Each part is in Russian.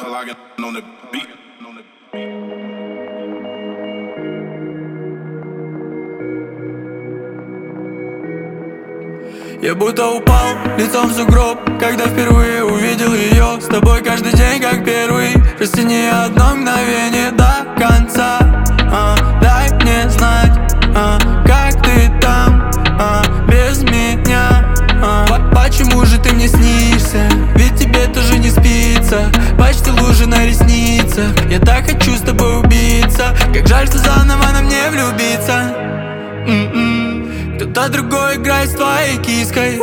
Я будто упал лицом в сугроб, когда впервые увидел ее. С тобой каждый день как первый. Растяни одно мгновение до конца. Дай мне знать, как ты там, без меня. Почему же ты мне снишься? Ведь тебе тоже не спится. Почти лужи на ресницах. Я так хочу с тобой убиться. Как жаль, что заново на мне влюбиться. Кто-то другой играет с твоей киской.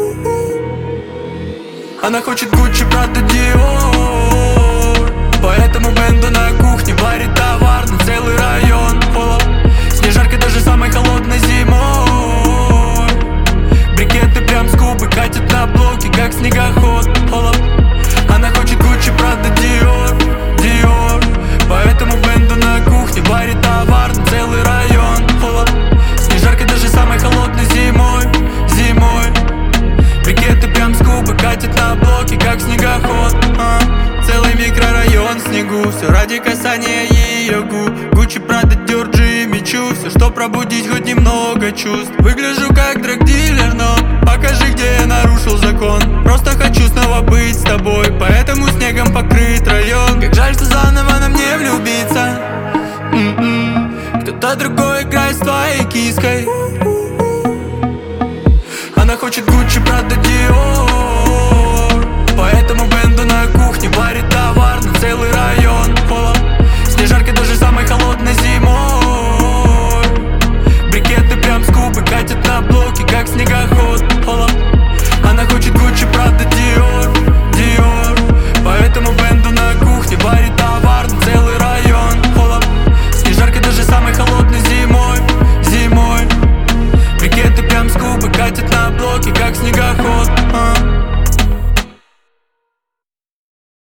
Она хочет Гуччи, Прада, Диор. Поэтому Бенда на кухне варит товар на целый район. Снежарка даже самой холодной зимой. Брикеты прям с губы катят на блоке, как снегоход. Она хочет Гуччи, Прада, Диор, Диор. Поэтому Бенда на кухне варит товар на целый район. Снежарка даже самой холодной зимой, зимой. Брикеты прям с губы катят на блоке, как снегоход. Целый микрорайон в снегу, все ради касания ее губ. Гуччи, Прада, Диор, Джимми Чу. Все, чтоб пробудить хоть немного чувств. Выгляжу как драг-дилер, но покажи, где я нарушил закон. Просто хочу снова быть с тобой, поэтому снегом покрыт